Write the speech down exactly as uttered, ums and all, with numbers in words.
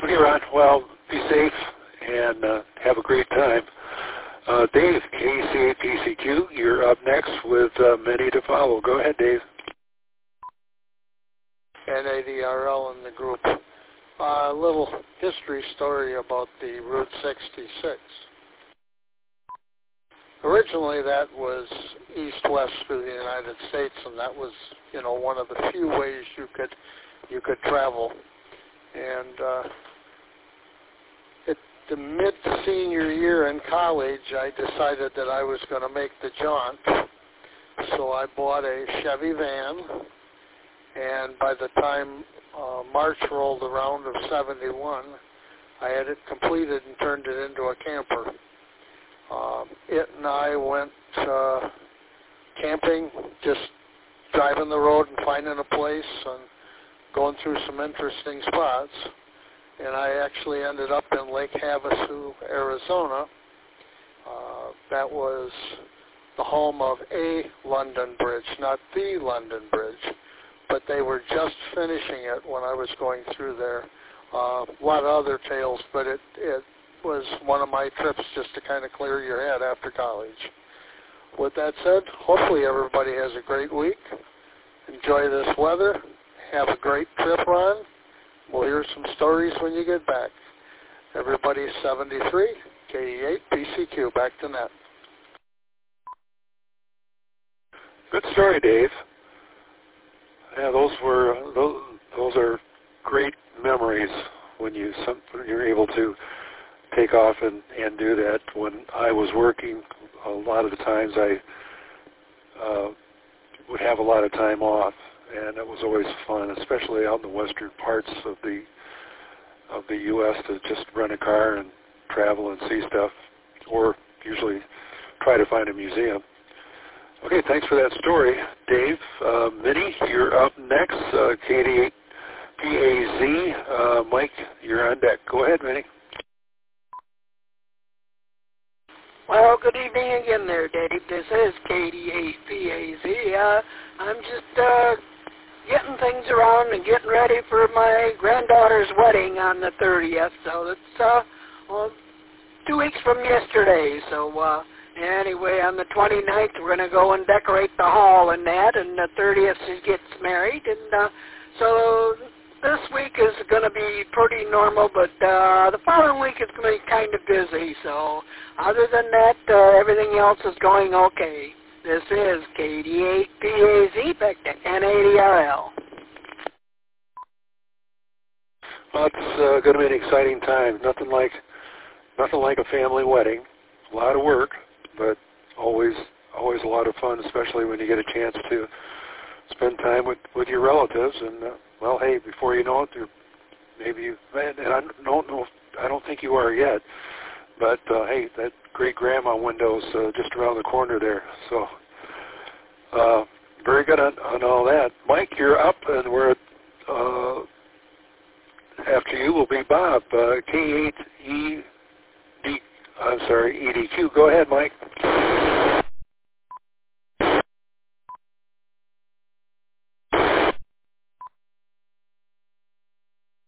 Okay, Ron. Well, be safe and uh, have a great time. Uh, Dave, K C A P C Q, you're up next with uh, many to follow. Go ahead, Dave. N A D R L in the group. A uh, little history story about the Route sixty-six. Originally, that was east-west through the United States, and that was, you know, one of the few ways you could you could travel. And uh, at the mid-senior year in college, I decided that I was going to make the jaunt. So I bought a Chevy van, and by the time uh, March rolled around of seventy-one, I had it completed and turned it into a camper. Uh, it and I went uh, camping, just driving the road and finding a place and going through some interesting spots. And I actually ended up in Lake Havasu, Arizona. Uh, that was the home of a London Bridge, not the London Bridge, but they were just finishing it when I was going through there. Uh, a lot of other tales, but it, it was one of my trips just to kind of clear your head after college. With that said, hopefully everybody has a great week. Enjoy this weather. Have a great trip, Ron. We'll hear some stories when you get back. Everybody seventy-three, K E eight, P C Q, back to net. Good story, Dave. Yeah, those were those, those are great memories when you some, when you're able to take off and, and do that. When I was working, a lot of the times I uh, would have a lot of time off, and it was always fun, especially out in the western parts of the of the U S to just rent a car and travel and see stuff, or usually try to find a museum. Okay, thanks for that story, Dave. Uh, Minnie, you're up next. Uh, K eighty-eight P A Z. Uh, Mike, you're on deck. Go ahead, Minnie. Well, good evening again there, Dave. This is K eighty-eight P A Z. Uh, I'm just uh, getting things around and getting ready for my granddaughter's wedding on the thirtieth. So that's uh, well, two weeks from yesterday. So uh, anyway, on the twenty-ninth, we're going to go and decorate the hall and that, and the thirtieth she gets married. And uh, so this week is going to be pretty normal, but uh, the following week is going to be kind of busy. So other than that, uh, everything else is going okay. This is K eighty-eight P A Z, back to N A D R L. Well, it's uh, going to be an exciting time. Nothing like nothing like a family wedding. A lot of work, but always always a lot of fun, especially when you get a chance to spend time with, with your relatives. And uh, well, hey, before you know it, you're, maybe you and I don't know. I don't think you are yet. But uh, hey, that great grandma window's uh, just around the corner there. So uh, very good on, on all that. Mike, you're up, and we're uh, after you will be Bob. Uh, K eight E D. I'm sorry, E D Q. Go ahead, Mike.